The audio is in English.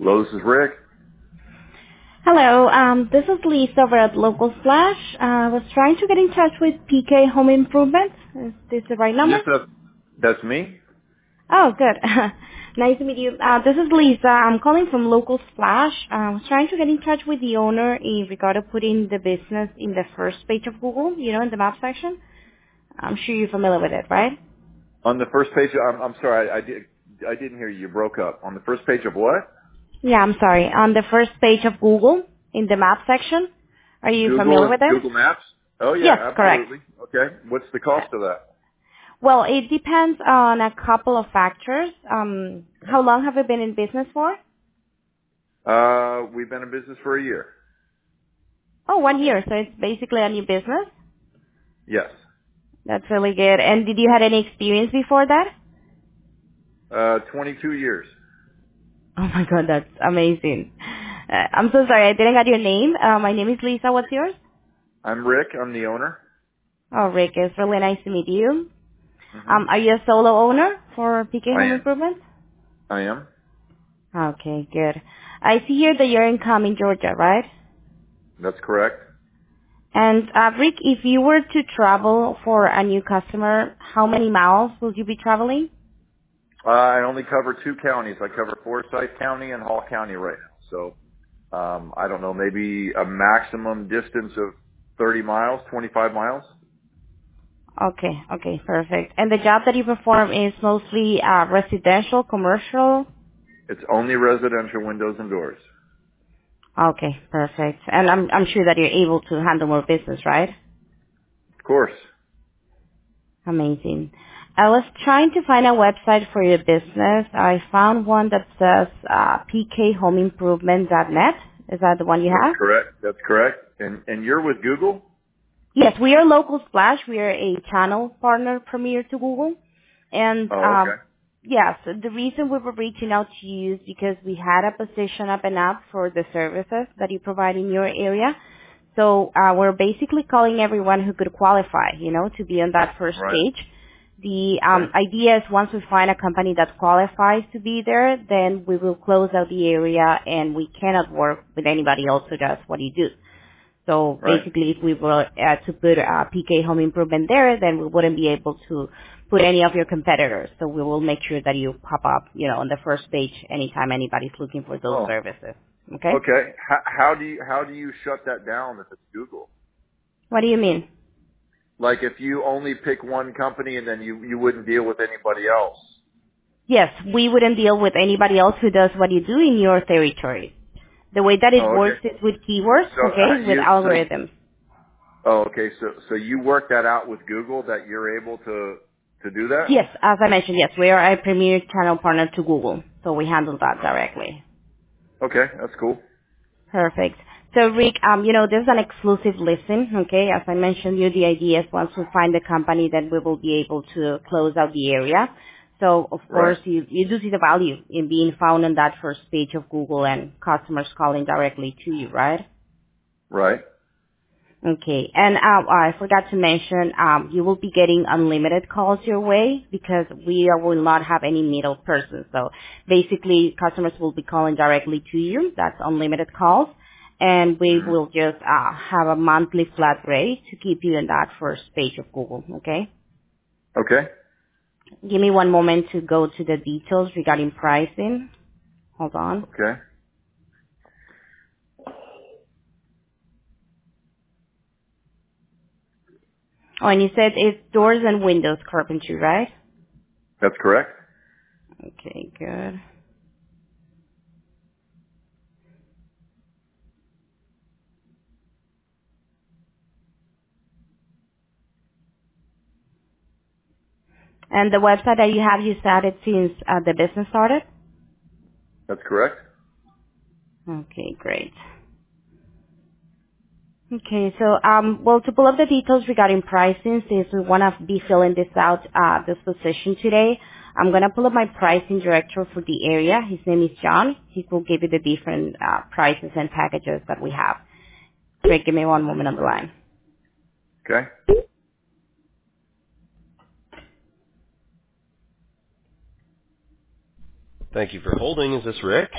Hello, this is Rick. Hello, this is Lisa over at Local Flash. I was trying to get in touch with PK Home Improvement. Is this the right number? Yes, that's me. Oh, good. Nice to meet you. This is Lisa. I'm calling from Local Flash. I was trying to get in touch with the owner in regard to putting the business in the first page of Google, in the map section. I'm sure you're familiar with it, right? On the first page, I'm sorry, I didn't hear you. You broke up. On the first page of what? Yeah, I'm sorry. On the first page of Google, in the map section. Are you familiar with it? Google Maps? Oh Yes, yeah, correct. absolutely. Okay. What's the cost of that? Well, it depends on a couple of factors. How long have you been in business for? We've been in business for a year. Oh, 1 year. So it's basically a new business. Yes. That's really good. And did you have any experience before that? 22 years. Oh my God, that's amazing. I'm so sorry, I didn't get your name. My name is Lisa. What's yours? I'm Rick. I'm the owner. Oh, Rick, it's really nice to meet you. hmm Are you a solo owner for PK I Home am. Improvement? I am. Okay, good. I see here that you're in Cumming, Georgia, right? That's correct. And Rick, if you were to travel for a new customer, how many miles will you be traveling? I only cover two counties. I cover Forsyth County and Hall County right now. So, I don't know, maybe a maximum distance of 30 miles, 25 miles. Okay, okay, perfect. And the job that you perform is mostly residential, commercial? It's only residential windows and doors. Okay, perfect. And I'm sure that you're able to handle more business, right? Of course. Amazing. I was trying to find a website for your business. I found one that says pkhomeimprovement.net. Is that the one you That's have? correct. That's correct. And you're with Google? Yes, we are Local Splash. We are a channel partner premier to Google. And Oh, okay. yes, the reason we were reaching out to you is because we had a position up and up for the services that you provide in your area. So we're basically calling everyone who could qualify, to be on that first Right. stage. The Okay. idea is once we find a company that qualifies to be there, then we will close out the area and we cannot work with anybody else who does what you do. So Right. basically, if we were to put PK Home Improvement there, then we wouldn't be able to put any of your competitors. So we will make sure that you pop up, on the first page anytime anybody's looking for those Oh, services. Okay? okay. How do you shut that down if it's Google? What do you mean? Like if you only pick one company and then you wouldn't deal with anybody else. Yes, we wouldn't deal with anybody else who does what you do in your territory. The way that it Oh, works okay. is with keywords, So okay, with algorithms. okay. So you work that out with Google that you're able to do that? Yes, as I mentioned, yes, we are a premier channel partner to Google, so we handle that directly. Okay, that's cool. Perfect. So Rick, this is an exclusive listing, okay? As I mentioned you, the idea is once we find the company, then we will be able to close out the area. So of Right. course, you do see the value in being found on that first page of Google and customers calling directly to you, right? Right. Okay. And I forgot to mention, you will be getting unlimited calls your way because we will not have any middle person. So basically, customers will be calling directly to you. That's unlimited calls. And we hmm will just have a monthly flat rate to keep you in that first page of Google, okay? Okay. Give me one moment to go to the details regarding pricing. Hold on. Okay. Oh, and you said it's doors and windows carpentry, right? That's correct. Okay, good. And the website that you started since the business started? That's correct. Okay, great. Okay, so, well, to pull up the details regarding pricing, since we want to be filling this out, this position today, I'm going to pull up my pricing director for the area. His name is John. He will give you the different prices and packages that we have. Great, give me one moment on the line. Okay. Thank you for holding. Is this Rick?